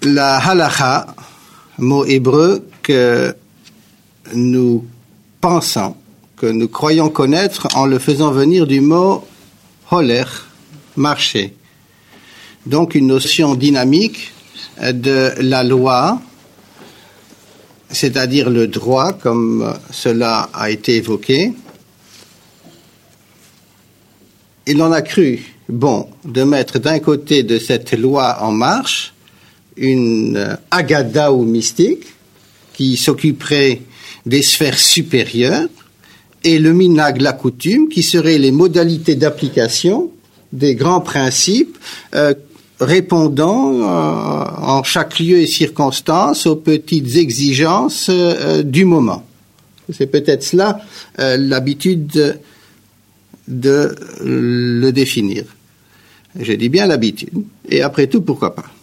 la halakha, mot hébreu que nous pensons, que nous croyons connaître en le faisant venir du mot holer, marcher. Donc une notion dynamique de la loi, c'est-à-dire le droit, comme cela a été évoqué. Il en a cru bon de mettre d'un côté de cette loi en marche une agada ou mystique qui s'occuperait des sphères supérieures et le minhag, la coutume, qui seraient les modalités d'application des grands principes répondant en chaque lieu et circonstance aux petites exigences du moment. C'est peut-être cela l'habitude de le définir. Je dis bien l'habitude. Et après tout, pourquoi pas?